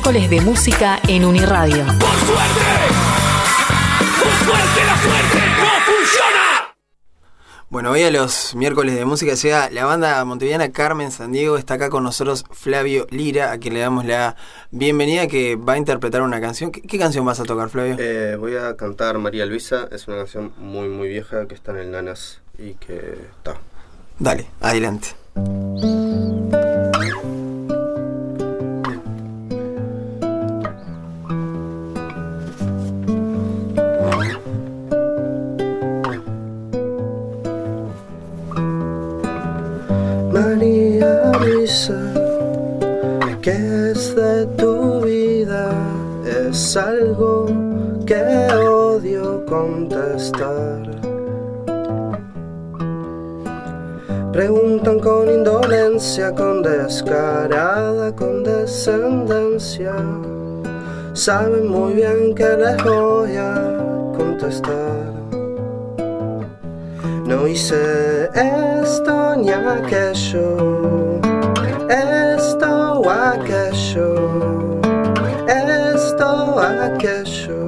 miércoles de música en Uniradio. ¡Por suerte! ¡Por suerte la suerte no funciona! Bueno, hoy a los miércoles de música llega la banda montevideana Carmen Sandiego. Está acá con nosotros Flavio Lira, a quien le damos la bienvenida, que va a interpretar una canción. ¿Qué canción vas a tocar, Flavio? Voy a cantar María Luisa. Es una canción muy muy vieja que está en el Nanas y que está. Dale, adelante. María Luisa, ¿qué es de tu vida? Es algo que odio contestar. Preguntan con indolencia, con descarada condescendencia. Saben muy bien que les voy a contestar. No hice esto ni aquello, esto o aquello, esto o aquello.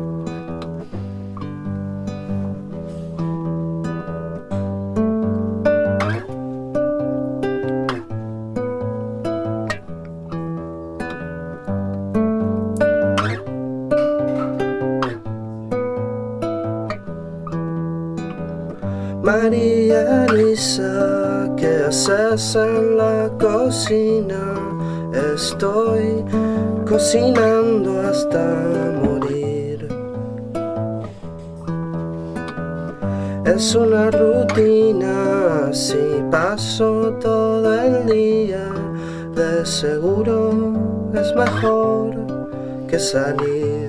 María Luisa, ¿qué haces en la cocina? Estoy cocinando hasta morir. Es una rutina, así paso todo el día. De seguro es mejor que salir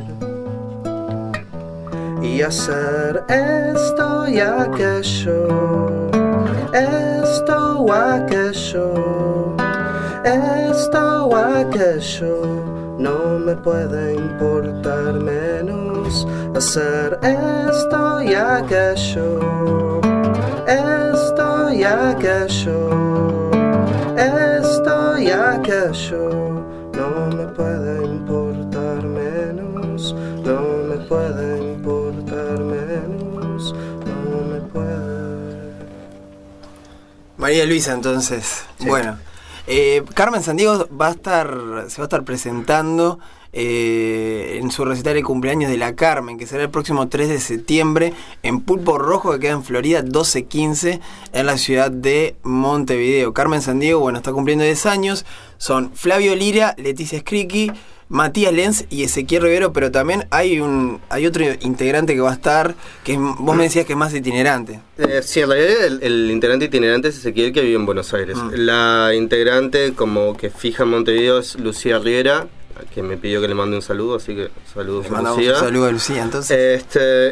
y hacer esto y aquello, esto o aquello, esto o aquello. No me puede importar menos hacer esto y aquello, esto y aquello, esto y aquello. No me puede importar menos, no me puede importar menos, no me puede. María Luisa, entonces. Sí. Bueno, Carmen Sandiego se va a estar presentando en su recital de cumpleaños de la Carmen, que será el próximo 3 de septiembre en Pulpo Rojo, que queda en Florida 1215, en la ciudad de Montevideo. Carmen Sandiego, bueno, está cumpliendo 10 años. Son Flavio Lira, Leticia Scriqui, Matías Lenz y Ezequiel Rivero, pero también hay otro integrante que va a estar, que vos me decías que es más itinerante. Sí, en realidad el integrante itinerante es Ezequiel, que vive en Buenos Aires. La integrante como que fija en Montevideo es Lucía Riera, que me pidió que le mande un saludo, así que saludos a Lucía. Un saludo a Lucía, entonces.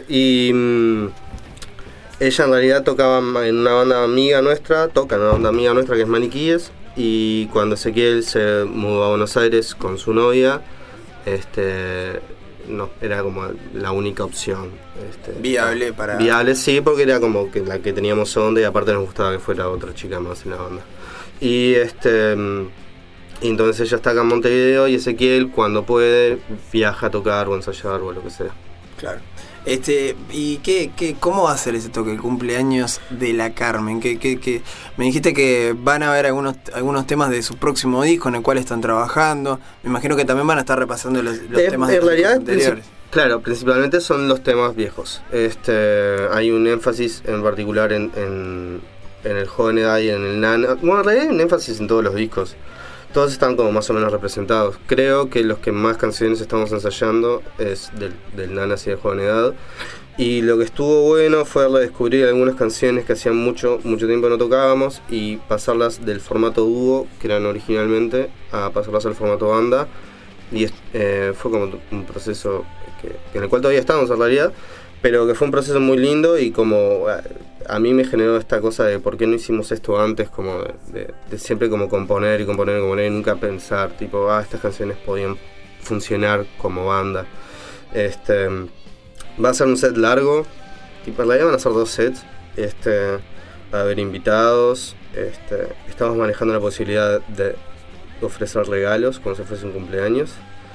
Ella en realidad tocaba en una banda amiga nuestra, toca en una banda amiga nuestra que es Maniquíes, y cuando Ezequiel se mudó a Buenos Aires con su novia, no, era como la única opción. Viable para... Viable, sí, porque era como que la que teníamos onda, y aparte nos gustaba que fuera otra chica más en la banda. Y entonces ella está acá en Montevideo, y Ezequiel cuando puede viaja a tocar o ensayar o lo que sea. Claro. ¿Y cómo va a ser ese toque, el cumpleaños de la Carmen? Me dijiste que van a haber algunos temas de su próximo disco en el cual están trabajando. Me imagino que también van a estar repasando los temas en realidad, anteriores. Claro, principalmente son los temas viejos. Hay un énfasis en particular en el Joven Edad y en el Nana. Bueno, en realidad hay un énfasis en todos los discos. Todos están como más o menos representados. Creo que los que más canciones estamos ensayando es del Nanas y de Joven Edad. Y lo que estuvo bueno fue redescubrir algunas canciones que hacían mucho tiempo no tocábamos, y pasarlas del formato dúo, que eran originalmente, a pasarlas al formato banda. Y fue como un proceso en el cual todavía estamos en realidad, pero que fue un proceso muy lindo, y como a mí me generó esta cosa de por qué no hicimos esto antes, como de siempre como componer y nunca pensar tipo estas canciones podían funcionar como banda. Va a ser un set largo, tipo en realidad van a ser 2 sets, va a haber invitados, estamos manejando la posibilidad de ofrecer regalos como si fuese un cumpleaños.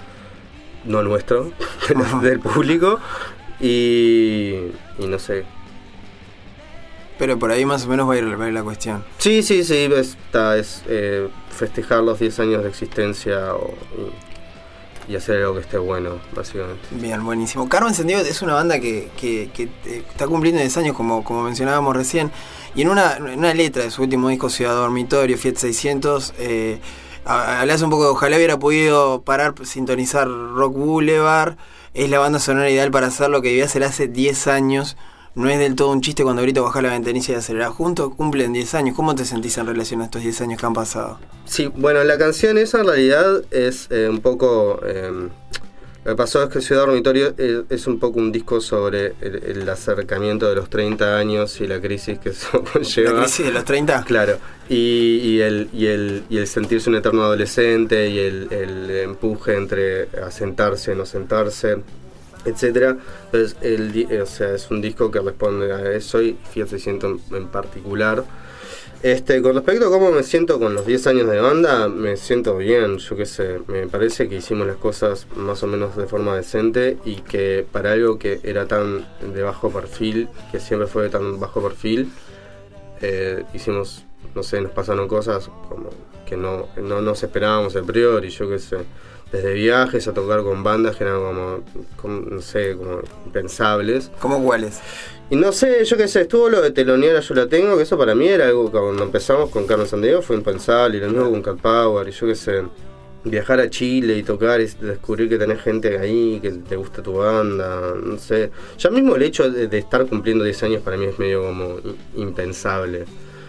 no nuestro, del público, y no sé. Pero por ahí más o menos va a ir la cuestión. Sí, es festejar los 10 años de existencia y hacer algo que esté bueno, básicamente. Bien, buenísimo. Karma Encendido es una banda que está cumpliendo 10 años, como mencionábamos recién, y en una letra de su último disco, Ciudad Dormitorio, Fiat 600, hablas un poco de ojalá hubiera podido sintonizar Rock Boulevard, es la banda sonora ideal para hacer lo que debía hacer hace 10 años. No es del todo un chiste cuando ahorita bajás la ventanilla y acelerás. Juntos cumplen 10 años. ¿Cómo te sentís en relación a estos 10 años que han pasado? Sí, bueno, la canción esa en realidad es un poco... lo que pasó es que Ciudad Dormitorio es un poco un disco sobre el acercamiento de los 30 años y la crisis que eso conlleva. ¿La crisis de los 30? Claro. Y el sentirse un eterno adolescente y el empuje entre asentarse, no sentarse, etcétera. Entonces es un disco que responde a eso, y Fiat 600 en particular. Con respecto a cómo me siento con los 10 años de banda, me siento bien, yo qué sé, me parece que hicimos las cosas más o menos de forma decente, y que para algo que era tan de bajo perfil, que siempre fue tan bajo perfil, hicimos, no sé, nos pasaron cosas como que no nos esperábamos a priori, yo qué sé. Desde viajes a tocar con bandas que eran como no sé, como impensables. ¿Cómo cuáles? Y no sé, yo qué sé, estuvo lo de telonear a Yo La Tengo, que eso para mí era algo que cuando empezamos con Carmen Sandiego fue impensable, y lo mismo con Cat Power, y yo qué sé, viajar a Chile y tocar y descubrir que tenés gente ahí, que te gusta tu banda, no sé. Ya mismo el hecho de estar cumpliendo 10 años para mí es medio como impensable.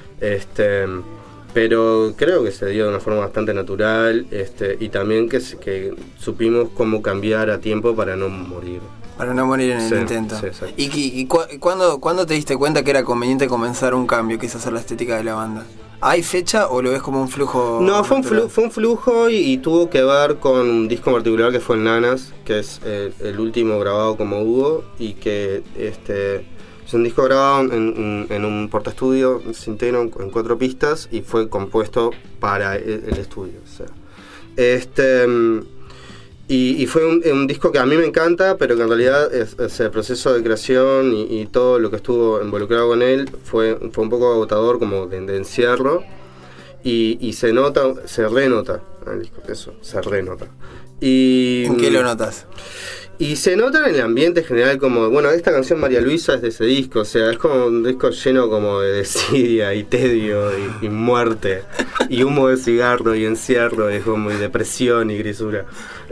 Pero creo que se dio de una forma bastante natural, y también que supimos cómo cambiar a tiempo para no morir. Para no morir en el intento. Sí, exacto. ¿Y cuándo te diste cuenta que era conveniente comenzar un cambio, que es hacer la estética de la banda? ¿Hay fecha o lo ves como un flujo? No, fue un flujo y tuvo que ver con un disco en particular que fue el Nanas, que es el último grabado como dúo, y que es un disco grabado en un portaestudio Sinteno en 4 pistas, y fue compuesto para el estudio. O sea. Y fue un disco que a mí me encanta, pero que en realidad el proceso de creación y todo lo que estuvo involucrado con él fue un poco agotador, como de encierro, y se renota en el disco, eso, se renota. ¿En qué lo notas? Y se nota en el ambiente general, como, bueno, esta canción María Luisa es de ese disco, o sea, es como un disco lleno como de desidia y tedio y muerte, y humo de cigarro y encierro, y como y depresión y grisura.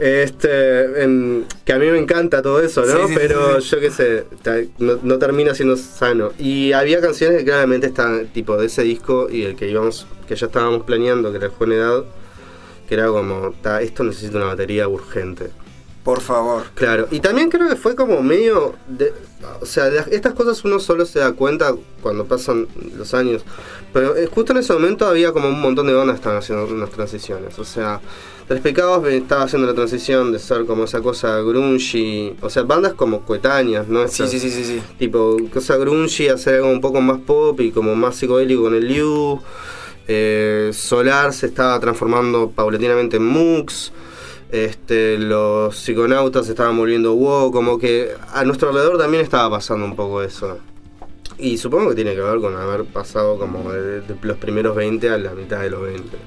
Que a mí me encanta todo eso, ¿no? Sí, pero sí. Yo qué sé, no termina siendo sano. Y había canciones que claramente estaban tipo de ese disco, y el que ya estábamos planeando, que era el Joven Edad, que era como, esto necesita una batería urgente. Por favor. Claro, y también creo que fue como medio o sea, estas cosas uno solo se da cuenta cuando pasan los años, pero justo en ese momento había como un montón de bandas que estaban haciendo unas transiciones. O sea, Tres Pecados estaba haciendo la transición de ser como esa cosa grungy, o sea, bandas como coetáneas, ¿no? Sí. Tipo, cosa grungy, hacer algo un poco más pop y como más psicodélico con el Liu. Solar se estaba transformando paulatinamente en Mux. Los psiconautas se estaban volviendo wow, como que a nuestro alrededor también estaba pasando un poco eso. Y supongo que tiene que ver con haber pasado como de los primeros 20 a la mitad de los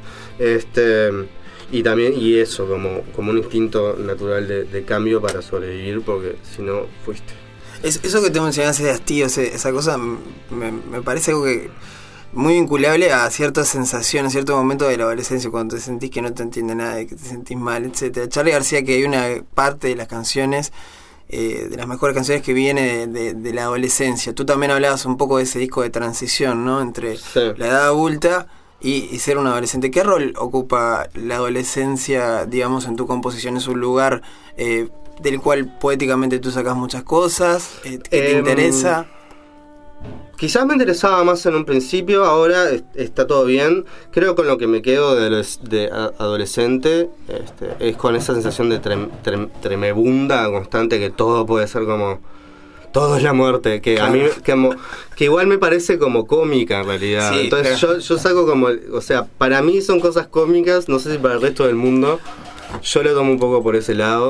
20. Y también, y eso, como un instinto natural de cambio para sobrevivir, porque si no, fuiste. Eso que te mencionaste de hastío, esa cosa me parece algo que muy vinculable a ciertas sensaciones, cierto momento de la adolescencia, cuando te sentís que no te entiende nadie, que te sentís mal, etcétera. Charly García, que hay una parte de las canciones, de las mejores canciones, que viene de la adolescencia. Tú también hablabas un poco de ese disco de transición, ¿no? Entre la edad adulta y ser un adolescente. ¿Qué rol ocupa la adolescencia, digamos, en tu composición? ¿Es un lugar del cual poéticamente tú sacas muchas cosas? ¿Que te interesa? Quizás me interesaba más en un principio, ahora está todo bien. Creo que con lo que me quedo de adolescente es con esa sensación de tremebunda constante, que todo puede ser como... Todo es la muerte, que a mí que igual me parece como cómica en realidad. Sí, entonces yo saco como... O sea, para mí son cosas cómicas, no sé si para el resto del mundo. Yo lo tomo un poco por ese lado.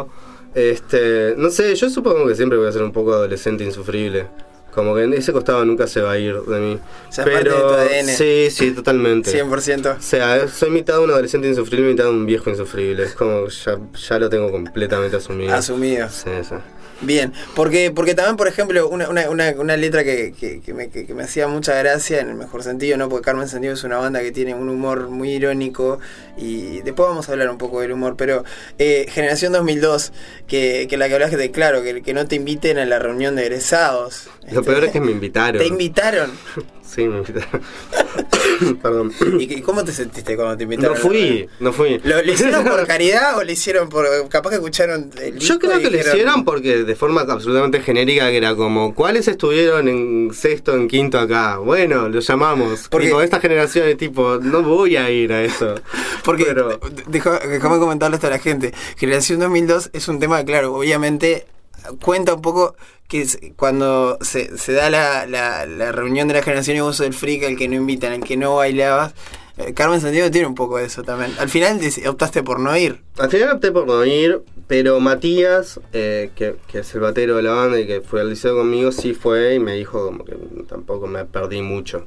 No sé, yo supongo que siempre voy a ser un poco adolescente insufrible. Como que ese costado nunca se va a ir de mí. O sea, pero es parte de tu ADN. Sí, totalmente. 100%. O sea, soy mitad de un adolescente insufrible y mitad de un viejo insufrible. Es como que ya lo tengo completamente asumido. Asumido. Sí. Bien, porque también, por ejemplo, una letra que me hacía mucha gracia, en el mejor sentido, ¿no? Porque Carmen Sandiego es una banda que tiene un humor muy irónico, y después vamos a hablar un poco del humor, pero Generación 2002, que la que hablas de, claro, que no te inviten a la reunión de egresados. Lo peor es que me invitaron. ¿Te invitaron? Sí, me invitaron. Perdón. ¿Y cómo te sentiste cuando te invitaron? No fui. ¿Lo hicieron por caridad o lo hicieron por... capaz que escucharon el disco? Yo creo que lo hicieron porque de forma absolutamente genérica, que era como, ¿cuáles estuvieron en sexto, en quinto acá? Bueno, los llamamos. Porque tipo, esta generación es tipo, no voy a ir a eso. Porque, déjame comentarle esto a la gente. Generación 2002 es un tema, claro, obviamente cuenta un poco que cuando se da la reunión de la generación y vos sos el freak, el que no invitan, el que no bailabas. Carmen Sandiego tiene un poco de eso también. Al final optaste por no ir. Al final opté por no ir, pero Matías, que es el batero de la banda y que fue al liceo conmigo, sí fue y me dijo como que tampoco me perdí mucho.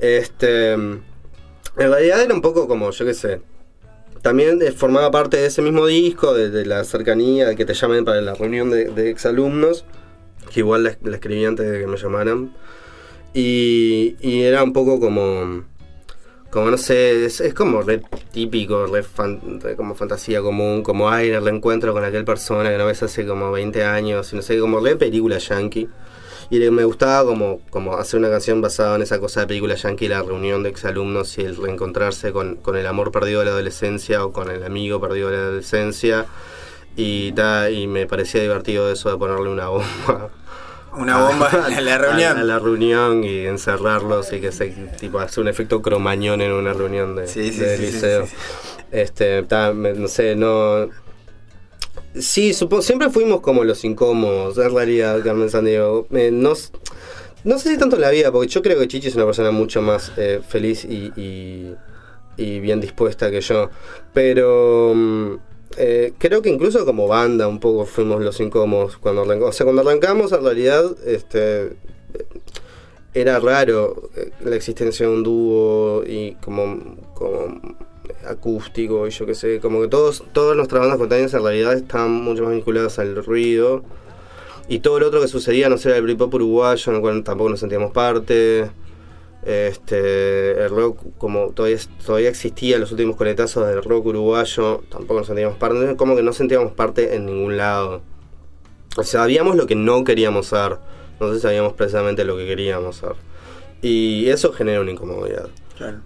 En realidad era un poco como, yo qué sé, también formaba parte de ese mismo disco, de la cercanía, de que te llamen para la reunión de exalumnos, que igual la escribí antes de que me llamaran, y era un poco como no sé, es como re típico, re como fantasía común, como ay, el reencuentro con aquel persona que no ves hace como 20 años, y no sé, como re película yankee. Y me gustaba como hacer una canción basada en esa cosa de película yankee, la reunión de exalumnos y el reencontrarse con el amor perdido de la adolescencia o con el amigo perdido de la adolescencia. Y me parecía divertido eso de ponerle una bomba. Una bomba a la reunión. A la reunión y encerrarlos y que se tipo hace un efecto cromañón en una reunión de liceo. No sé, no. Sí, siempre fuimos como los incómodos, en realidad, Carmen Sandiego. No sé si tanto en la vida, porque yo creo que Chichi es una persona mucho más feliz y bien dispuesta que yo. Pero creo que incluso como banda un poco fuimos los incómodos cuando arrancamos. O sea, cuando arrancamos, en realidad, era raro la existencia de un dúo y como acústico y yo qué sé, como que todas nuestras bandas contemporáneas en realidad estaban mucho más vinculadas al ruido y todo lo otro que sucedía no era el Britpop uruguayo, en el cual tampoco nos sentíamos parte. El rock, como todavía existía, los últimos coletazos del rock uruguayo, tampoco nos sentíamos parte, como que no sentíamos parte en ningún lado. O sea, sabíamos lo que no queríamos ser, no sé si sabíamos precisamente lo que queríamos ser, y eso genera una incomodidad. Claro.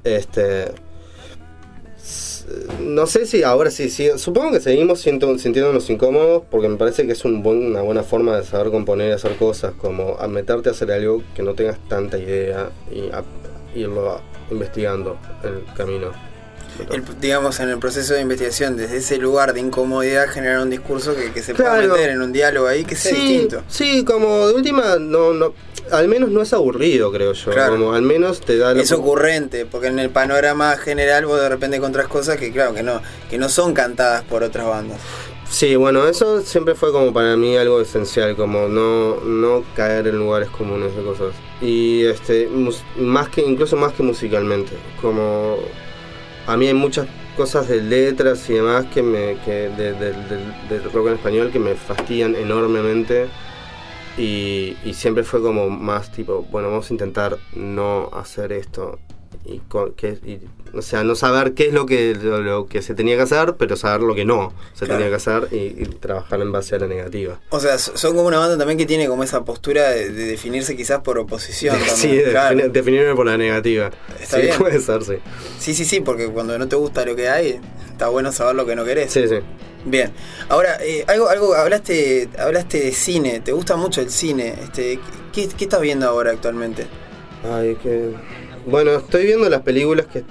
No sé si ahora sí, supongo que seguimos sintiéndonos incómodos, porque me parece que es una buena forma de saber componer y hacer cosas, como a meterte a hacer algo que no tengas tanta idea y irlo investigando en el camino. Digamos, en el proceso de investigación, desde ese lugar de incomodidad, generar un discurso que se pueda meter en un diálogo ahí que sea distinto. Sí, como de última, no, al menos no es aburrido, creo yo. Claro. Como al menos te da... Es ocurrente, porque en el panorama general vos de repente encontrás cosas que claro, que no son cantadas por otras bandas. Sí, bueno, eso siempre fue como para mí algo esencial, como no caer en lugares comunes de cosas. Y incluso más que musicalmente, como... A mí hay muchas cosas de letras y demás del rock en español que me fastidian enormemente y siempre fue como más tipo, bueno, vamos a intentar no hacer esto o sea, no saber qué es lo que se tenía que hacer, pero saber lo que no se tenía que hacer y trabajar en base a la negativa. O sea, son como una banda también que tiene como esa postura de definirse quizás por oposición. Sí, definirme por la negativa. Está bien. Puede ser, sí. Sí, porque cuando no te gusta lo que hay, está bueno saber lo que no querés. Sí. Bien. Ahora, algo hablaste de cine. ¿Te gusta mucho el cine? ¿Qué estás viendo ahora actualmente? Bueno, estoy viendo las películas que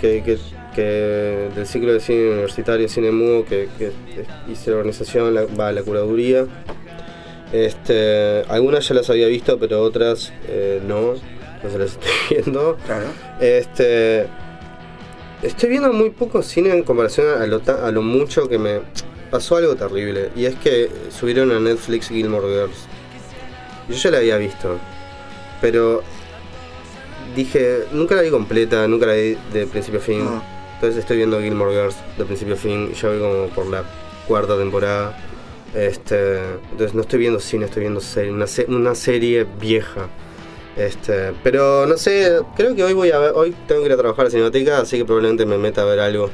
del ciclo de cine universitario, cine mudo, que hice la organización, la curaduría. Algunas ya las había visto, pero otras no se las estoy viendo. Claro. Estoy viendo muy poco cine en comparación a lo mucho que me... pasó algo terrible. Y es que subieron a Netflix Gilmore Girls. Yo ya la había visto. Pero dije, nunca la vi completa, nunca la vi de principio a fin. Entonces estoy viendo Gilmore Girls de principio a fin. Ya voy como por la 4ª temporada. Entonces no estoy viendo cine, estoy viendo una serie vieja. Pero no sé, creo que hoy tengo que ir a trabajar a la Cinemateca, así que probablemente me meta a ver algo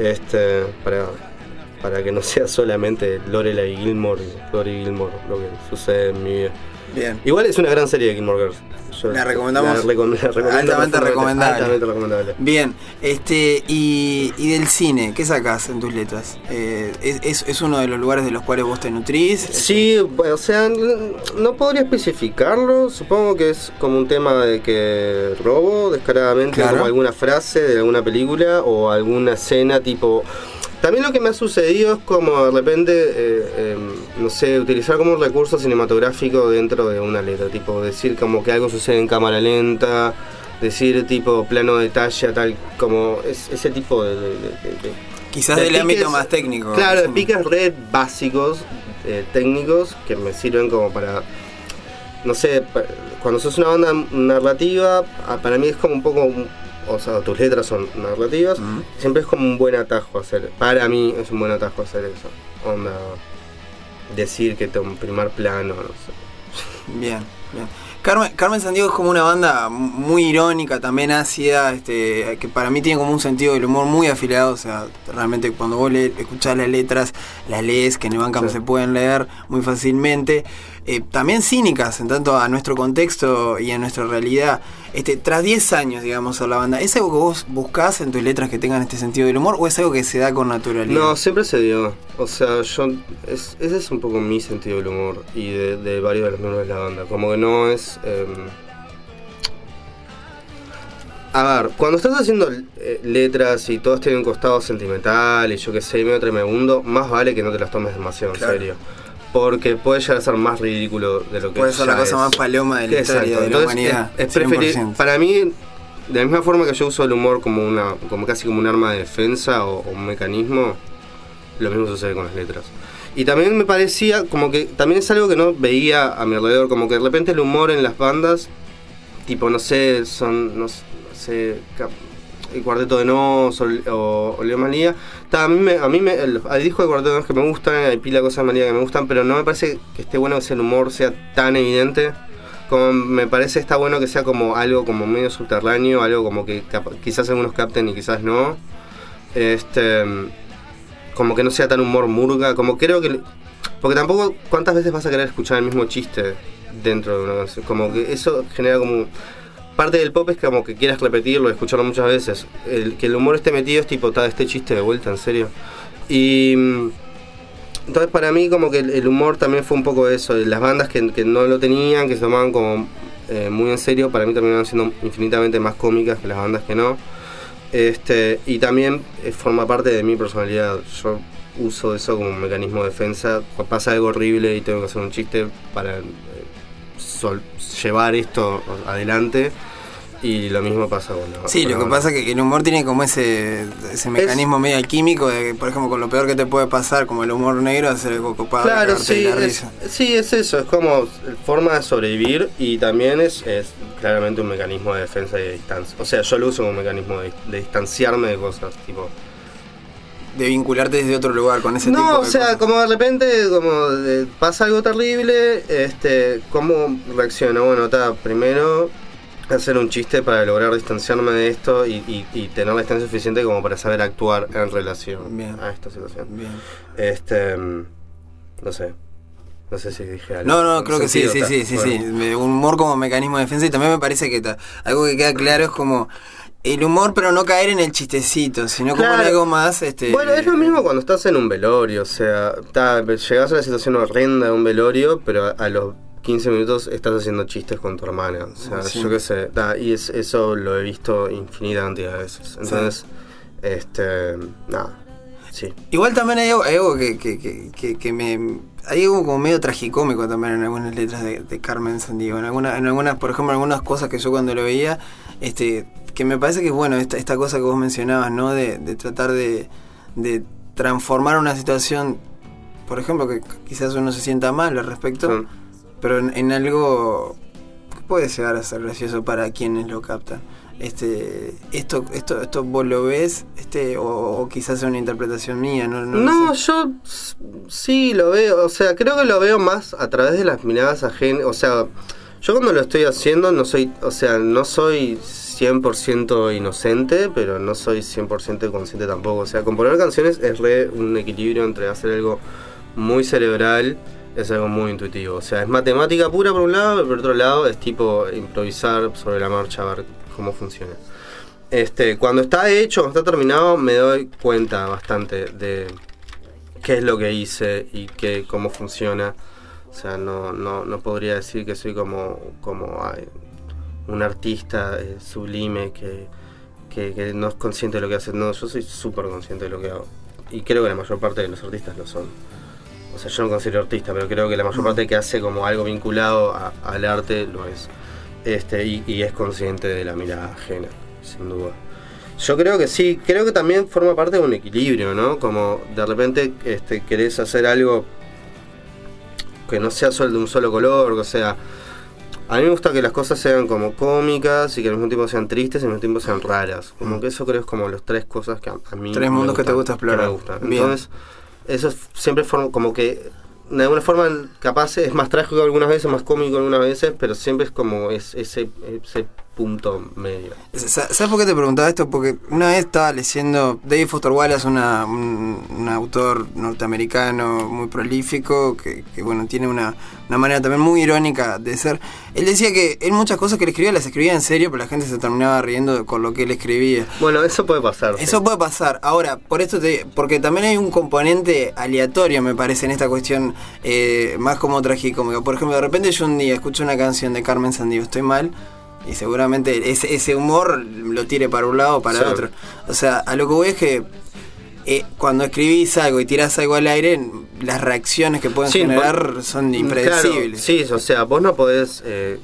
para que no sea solamente Lorelai Gilmore lo que sucede en mi vida. Bien. Igual es una gran serie de Gilmore Girls. La recomendamos. Altamente recomendable. Bien, y del cine, ¿qué sacás en tus letras? ¿Es uno de los lugares de los cuales vos te nutrís? Sí, bueno, o sea, no podría especificarlo. Supongo que es como un tema de que robo descaradamente, claro, como alguna frase de alguna película o alguna escena tipo. También lo que me ha sucedido es como de repente, no sé, utilizar como un recurso cinematográfico dentro de una letra, tipo decir como que algo sucede en cámara lenta, decir tipo plano detalle, tal como ese tipo de quizás del piques, ámbito más técnico. Claro, de piques red básicos, técnicos, que me sirven como para, no sé, cuando sos una banda narrativa, para mí es como un poco... O sea, tus letras son narrativas, siempre es como un buen atajo hacer. Para mí es un buen atajo hacer eso. Onda, decir que te un primer plano, no sé. Bien. Carmen Sandiego es como una banda muy irónica, también ácida, que para mí tiene como un sentido del humor muy afilado. O sea, realmente cuando vos escuchás las letras, las lees, que en el Bandcamp se pueden leer muy fácilmente. También cínicas en tanto a nuestro contexto y a nuestra realidad. Tras 10 años, digamos, a la banda, ¿es algo que vos buscás en tus letras que tengan este sentido del humor o es algo que se da con naturalidad? No, siempre se dio. O sea, ese es un poco mi sentido del humor y de varios de los miembros de la banda. Como que no es... A ver, cuando estás haciendo letras y todos tienen un costado sentimental y yo que sé, medio tremebundo, más vale que no te las tomes demasiado en serio. Porque puede llegar a ser más ridículo de lo que puede ser la cosa más paloma de la historia de la humanidad. Es preferible, para mí, de la misma forma que yo uso el humor como casi como un arma de defensa o un mecanismo, lo mismo sucede con las letras. Y también me parecía como que también es algo que no veía a mi alrededor, como que de repente el humor en las bandas, tipo no sé, el Cuarteto de Nos o Leo Manía, a mí hay discos de Cuarteto de Nos que me gustan, hay pila de cosas de Manía que me gustan, pero no me parece que esté bueno que el humor sea tan evidente, como me parece está bueno que sea como algo como medio subterráneo, algo como que quizás algunos capten y quizás no, como que no sea tan humor murga, como creo que, porque tampoco cuántas veces vas a querer escuchar el mismo chiste dentro de una canción, como que eso genera como... Parte del pop es como que quieras repetirlo, escucharlo muchas veces. Que el humor esté metido es tipo, este chiste de vuelta, en serio. Y entonces para mí como que el humor también fue un poco eso. Las bandas que no lo tenían, que se tomaban como muy en serio, para mí terminaron siendo infinitamente más cómicas que las bandas que no. Y también forma parte de mi personalidad. Yo uso eso como un mecanismo de defensa. Cuando pasa algo horrible y tengo que hacer un chiste para... llevar esto adelante, y lo mismo pasa con sí, lo que pasa es que el humor tiene como ese mecanismo medio alquímico de, por ejemplo, con lo peor que te puede pasar, como el humor negro, hacer algo copado. Claro, sí, es eso, es como forma de sobrevivir y también es claramente un mecanismo de defensa y de distancia. O sea, yo lo uso como un mecanismo de distanciarme de cosas, tipo... De vincularte desde otro lugar con ese tipo de cosas. No, o sea, como de repente pasa algo terrible, ¿cómo reacciono? Bueno, primero hacer un chiste para lograr distanciarme de esto y tener la distancia suficiente como para saber actuar en relación a esta situación. Bien. No sé si dije algo. No, creo que sí. Humor como mecanismo de defensa, y también me parece que algo que queda claro es como... El humor, pero no caer en el chistecito, sino como en algo más... Bueno, es lo mismo cuando estás en un velorio, o sea, llegás a una situación horrenda de un velorio, pero a los 15 minutos estás haciendo chistes con tu hermana, o sea, yo qué sé, y eso lo he visto infinita cantidad de veces, entonces, sí. Igual también hay algo que me... Hay algo como medio tragicómico también en algunas letras de Carmen Sandiego, en algunas, por ejemplo, en algunas cosas que yo cuando lo veía, que me parece que es bueno esta cosa que vos mencionabas, ¿no? De tratar de transformar una situación por ejemplo, que quizás uno se sienta mal al respecto, Sí. pero en algo que puede llegar a ser gracioso para quienes lo captan. Esto vos lo ves, o quizás sea una interpretación mía, no No, lo sé. yo sí lo veo, o sea, creo que lo veo más a través de las miradas ajenas, o sea, yo cuando lo estoy haciendo no soy 100% inocente, pero no soy 100% consciente tampoco, o sea, componer canciones es un equilibrio entre hacer algo muy cerebral, es algo muy intuitivo, o sea, es matemática pura por un lado, y por otro lado es tipo improvisar sobre la marcha, a ver cómo funciona. Cuando está hecho, cuando está terminado, me doy cuenta bastante de qué es lo que hice y cómo funciona. O sea, no podría decir que soy como un artista sublime que no es consciente de lo que hace. No, yo soy súper consciente de lo que hago. Y creo que la mayor parte de los artistas lo son. O sea, yo no me considero artista, pero creo que la mayor parte que hace como algo vinculado al arte lo es. Y es consciente de la mirada ajena, sin duda. Yo creo que sí, creo que también forma parte de un equilibrio, ¿no? Como de repente querés hacer algo que no sea solo de un solo color, o sea, a mí me gusta que las cosas sean como cómicas y que al mismo tiempo sean tristes y al mismo tiempo sean raras. Como que eso creo es como las tres cosas que a mí Tres mundos que te gusta explorar. que me gustan. Bien. Entonces, eso siempre forma como que de alguna forma capaz es más trágico algunas veces, más cómico algunas veces, pero siempre es como ese punto medio. ¿Sabes por qué te preguntaba esto? Porque una vez estaba leyendo David Foster Wallace, un autor norteamericano muy prolífico, que bueno, tiene una manera también muy irónica de ser. Él decía que él muchas cosas que él escribía las escribía en serio, pero la gente se terminaba riendo con lo que él escribía. Bueno, eso puede pasar. Eso puede pasar. Ahora, porque también hay un componente aleatorio, me parece, en esta cuestión más como tragicómica. Por ejemplo, de repente yo un día escucho una canción de Carmen Sandiego, estoy mal, y seguramente ese humor lo tire para un lado o para Sí. otro. O sea, a lo que voy es que cuando escribís algo y tirás algo al aire, las reacciones que pueden Sí, generar son impredecibles. Claro, sí, o sea, vos no podés...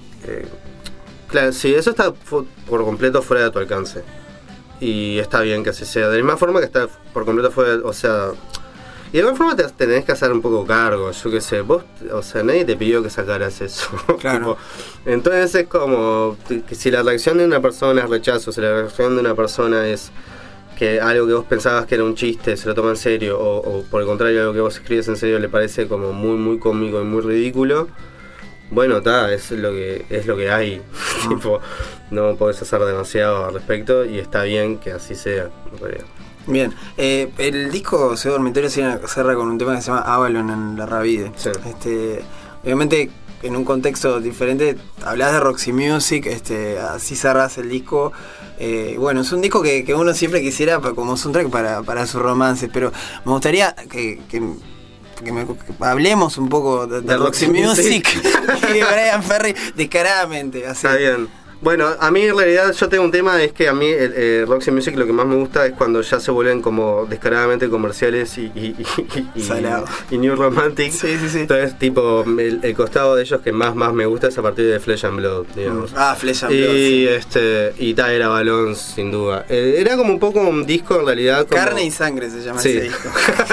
claro, sí, eso está por completo fuera de tu alcance. Y está bien que así sea. De la misma forma que está por completo fuera, o sea... Y de alguna forma te tenés que hacer un poco cargo, yo qué sé, vos, o sea, nadie te pidió que sacaras eso. Claro. Entonces es como que si la reacción de una persona es rechazo, si la reacción de una persona es que algo que vos pensabas que era un chiste se lo toma en serio, o por el contrario, algo que vos escribes en serio le parece como muy muy cómico y muy ridículo, bueno, es lo que hay. Tipo, no podés hacer demasiado al respecto y está bien que así sea, en realidad. Bien, el disco Ciudad Dormitorio cierra con un tema que se llama Avalon en la Ravide. Sí. Obviamente en un contexto diferente hablás de Roxy Music, así cerrás el disco. Bueno, es un disco que uno siempre quisiera como soundtrack para sus romances, pero me gustaría que hablemos un poco de Roxy Music y de Brian Ferry descaradamente. Así. Está bien. Bueno, a mí en realidad yo tengo un tema, es que a mí Roxy Music lo que más me gusta es cuando ya se vuelven como descaradamente comerciales y New Romantic. Sí. Entonces, tipo, el costado de ellos que más me gusta es a partir de Flesh and Blood, digamos. Flesh and Blood. Y era Balón, sin duda. Era como un poco un disco en realidad. Como... Carne y Sangre se llama Sí. ese disco.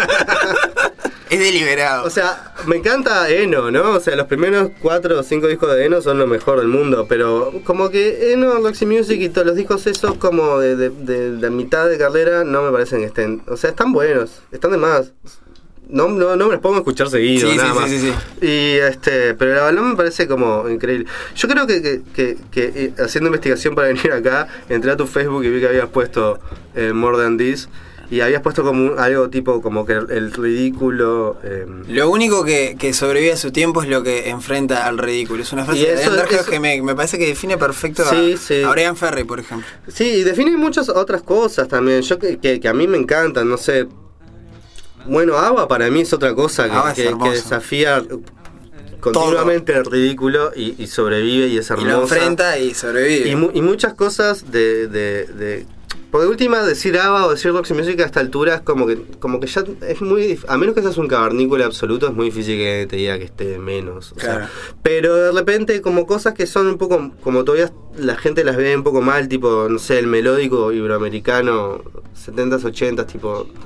Es deliberado. O sea, me encanta Eno, ¿no? O sea, los primeros 4 o 5 discos de Eno son lo mejor del mundo, pero como que Eno, Roxy Music y todos los discos esos como de la mitad de carrera no me parecen que estén... O sea, están buenos, están de más. No me los pongo a escuchar seguido, nada más. Sí. Y pero el balón me parece como increíble. Yo creo que haciendo investigación para venir acá, entré a tu Facebook y vi que habías puesto More Than This. Y habías puesto como algo tipo como que el ridículo... Lo único que sobrevive a su tiempo es lo que enfrenta al ridículo. Es una frase de Andrés que me parece que define perfecto a Brian Ferry, por ejemplo. Sí, y define muchas otras cosas también. Yo que a mí me encantan, no sé... Bueno, ABBA para mí es otra cosa que desafía continuamente el ridículo y sobrevive y es hermosa. Y lo enfrenta y sobrevive. Y muchas cosas de por última, decir ABBA o decir Roxy Music a esta altura es como que ya es muy difícil. A menos que seas un cavernícola absoluto, es muy difícil que te diga que esté menos. Claro. Sea, pero de repente, como cosas que son un poco, como todavía la gente las ve un poco mal, tipo, no sé, el melódico iberoamericano, 70s, 80s, tipo,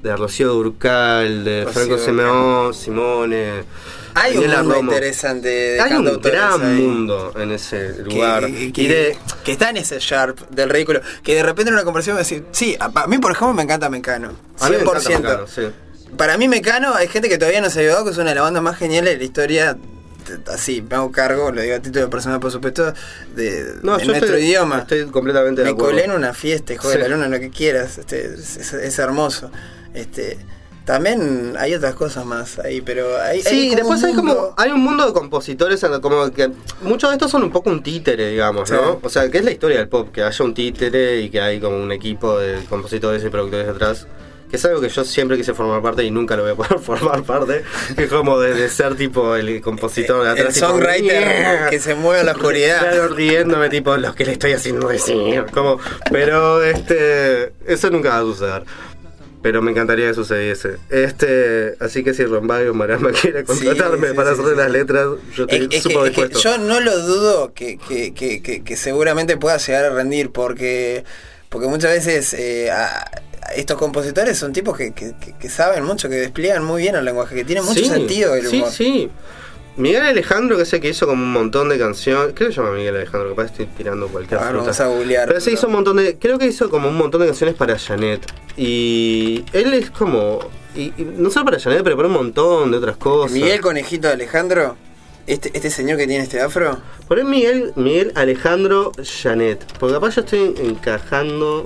de Rocío Dúrcal, de Franco Simone. Hay un Daniela mundo Romo. interesante de Hay un cantautores gran ahí. mundo en ese lugar. Que está en ese sharp del ridículo. Que de repente en una conversación me decís, sí, a mí por ejemplo me encanta Mecano. 100%. A mí me encanta Mecano, sí. Para mí Mecano, hay gente que todavía no se ha ayudado, que es una de las bandas más geniales de la historia. Así, me hago cargo, lo digo a título personal por supuesto, de nuestro idioma. Estoy completamente de Me acuerdo. colé en una fiesta, joder, la luna, lo que quieras, es hermoso. También hay otras cosas más ahí, pero hay después hay un mundo de compositores, como que muchos de estos son un poco un títere, digamos, sí. ¿no? O sea, que es la historia del pop, que haya un títere y que hay como un equipo de compositores y productores detrás. Que es algo que yo siempre quise formar parte y nunca lo voy a poder formar parte. Que es como de ser tipo el compositor de atrás. El songwriter que se mueve en la oscuridad. Claro, riéndome tipo lo que le estoy haciendo decir. Pero eso nunca va a suceder. Pero me encantaría que sucediese. Así que si Rombayo Marama quiere contratarme para hacer las letras, yo estoy súper dispuesto. Yo no lo dudo que seguramente pueda llegar a rendir, porque muchas veces estos compositores son tipos que saben mucho, que despliegan muy bien el lenguaje, que tienen mucho sentido el humor. Sí. Miguel Alejandro, que sé que hizo como un montón de canciones. Creo que se llama Miguel Alejandro, capaz estoy tirando cualquier fruta. Vamos a googlear. Pero sí hizo un montón creo que hizo como un montón de canciones para Janet. Y él es como. Y no solo para Janet, pero para un montón de otras cosas. Miguel Conejito Alejandro, este señor que tiene este afro. Poné Miguel Alejandro Janet. Porque capaz yo estoy encajando.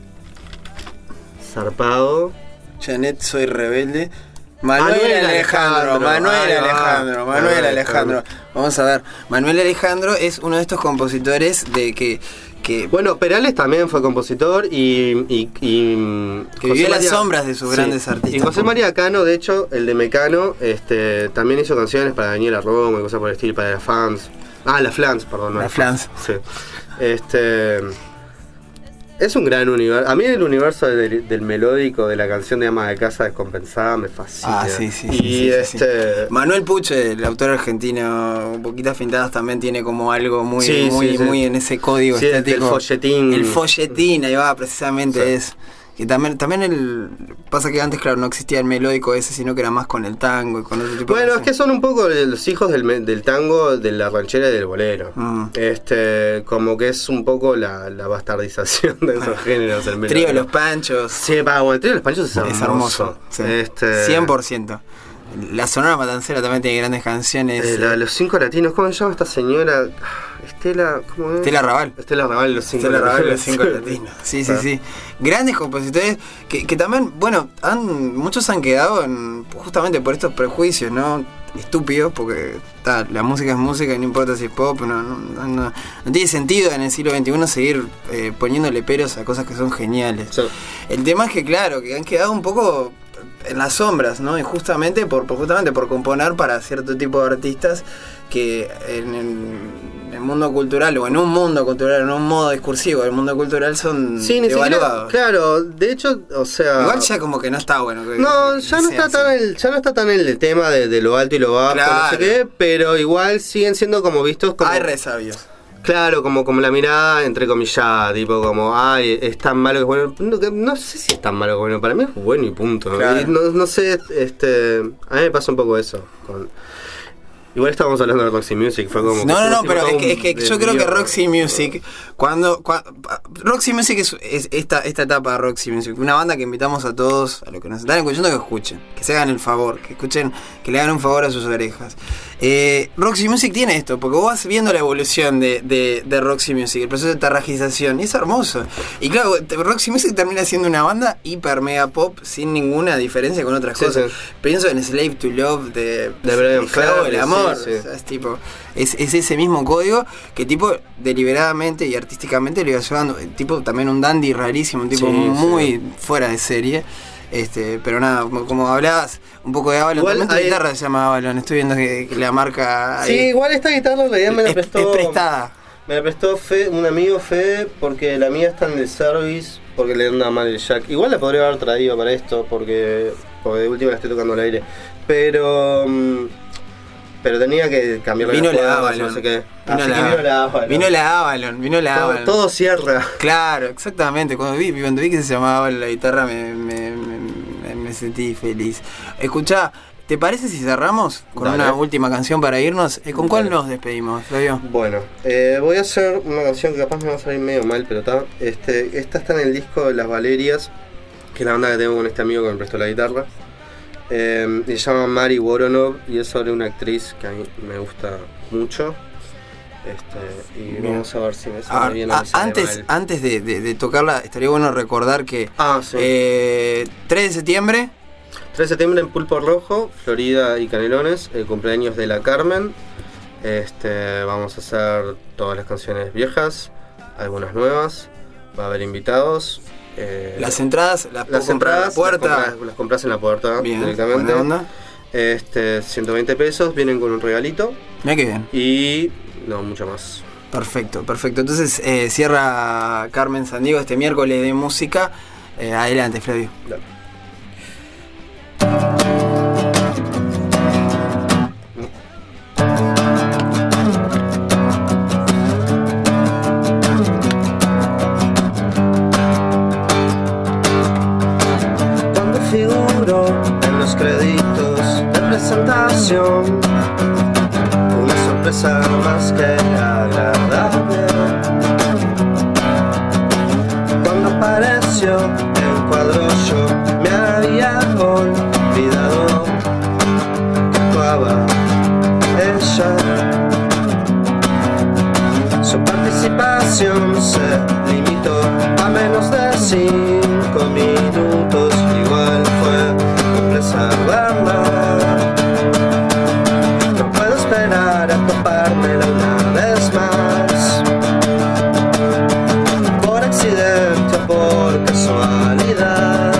Zarpado. Janet, soy rebelde. Manuel Alejandro. Vamos a ver. Manuel Alejandro es uno de estos compositores de que bueno, Perales también fue compositor y que vivió las sombras de sus grandes artistas. Y José María Cano, de hecho, el de Mecano, también hizo canciones para Daniela Romo y cosas por el estilo, para las Flans. Las Flans, perdón. Las Flans. Sí. Es un gran universo. A mí el universo del melódico de la canción de Ama de Casa Descompensada me fascina. Sí. Manuel Puche, el autor argentino, Boquitas Fintadas, también tiene como algo muy en ese código estético. El folletín. El folletín, ahí va, precisamente es. Que también pasa que antes, claro, no existía el melódico ese, sino que era más con el tango y con otro tipo de Bueno, cosas. es que son un poco los hijos del tango, de la ranchera y del bolero. Como que es un poco la bastardización de esos géneros. El Trío de los Panchos. Sí, el Trío de los Panchos es hermoso. Sí. 100%. La Sonora Matancera también tiene grandes canciones. Los 5 latinos, ¿cómo se llama esta señora? ¿Cómo es? Estela Raval, los 5 latinos. Sí. Grandes compositores que también, bueno, muchos han quedado justamente por estos prejuicios, ¿no? Estúpidos, porque la música es música y no importa si es pop, no tiene sentido en el siglo XXI seguir poniéndole peros a cosas que son geniales. Sí. El tema es que, claro, que han quedado un poco en las sombras, ¿no? Y justamente por componer para cierto tipo de artistas que en el mundo cultural, o en un mundo cultural, en un modo discursivo del mundo cultural, son devaluados. Claro, de hecho, o sea... Igual ya como que no está bueno. Ya no está tan el tema de lo alto y lo bajo, claro. No sé qué, pero igual siguen siendo como vistos como... Hay resabios. Claro, como la mirada entrecomillada, tipo como, es tan malo que es bueno. No sé si es tan malo que es bueno, para mí es bueno y punto. Claro. Y no sé, a mí me pasa un poco eso. Igual estábamos hablando de Roxy Music, fue como... No, pero es que yo creo que Roxy Music, cuando Roxy Music es esta etapa de Roxy Music, una banda que invitamos a todos, a los que nos están escuchando, que escuchen, que se hagan el favor, que escuchen, que le hagan un favor a sus orejas. Roxy Music tiene esto, porque vos vas viendo la evolución de Roxy Music, el proceso de terrajización, y es hermoso. Y claro, Roxy Music termina siendo una banda hiper mega pop, sin ninguna diferencia con otras cosas. Sí. Pienso en Slave to Love de Brian Ferry, del amor. Sí. O sea, es ese mismo código que tipo deliberadamente y artísticamente lo iba llevando. Tipo también un dandy rarísimo, un tipo muy fuera de serie. Pero nada, como hablabas un poco de Avalon, igual también tu guitarra se llama Avalon. Estoy viendo que la marca ahí. Sí, igual esta guitarra en realidad me la prestó. Es prestada. Me la prestó un amigo Fede, porque la mía está en el service, porque le anda mal el jack. Igual la podría haber traído para esto, porque de última la estoy tocando al aire. Pero tenía que cambiarle vino las la cuerdas, Avalon. no sé qué. Vino la Avalon. Todo cierra. Claro, exactamente. Cuando vi que se llamaba Avalon la guitarra me me sentí feliz. Escuchá, ¿te parece si cerramos con Dale. una última canción para irnos? ¿Con cuál Dale. nos despedimos, Flavio? Bueno, voy a hacer una canción que capaz me va a salir medio mal, pero está. Esta está en el disco de Las Valerias, que es la banda que tengo con este amigo que me prestó la guitarra. Y se llama Mari Voronov y es sobre una actriz que a mí me gusta mucho. Y Bien. vamos a ver si me sale bien o me sale mal. Antes de tocarla, estaría bueno recordar que Sí. 3 de septiembre, 3 de septiembre en Pulpo Rojo, Florida y Canelones, el cumpleaños de la Carmen. Vamos a hacer todas las canciones viejas, algunas nuevas, va a haber invitados. las entradas las puedo Las comprar entradas a la puerta. las compras en la puerta Bien, directamente. buena onda. 120 pesos, vienen con un regalito Mira qué bien. y no mucho más. Perfecto. Entonces cierra Carmen Sandiego este miércoles de música. Adelante, Flavio. Dale. Cuando figuro en los créditos de presentación, una sorpresa más que agradable. Cuando apareció el cuadro yo me había olvidado que actuaba ella. Su participación se limitó a menos de 5 minutos. Igual fue preservarla. No puedo esperar a topármela una vez más, por accidente o por casualidad.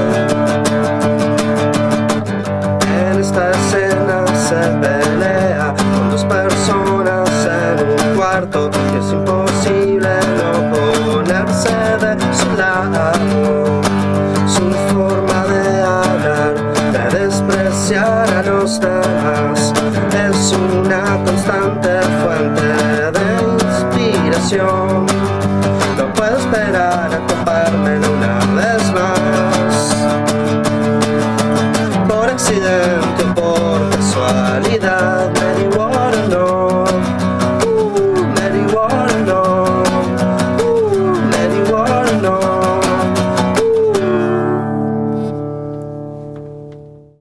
En esta escena se pelea con 2 personas en un cuarto y es imposible no ponerse de su lado. Su forma de hablar, de despreciar a los demás, es una constante fuente de inspiración. No puedo esperar a topármela una vez más, por accidente o por casualidad.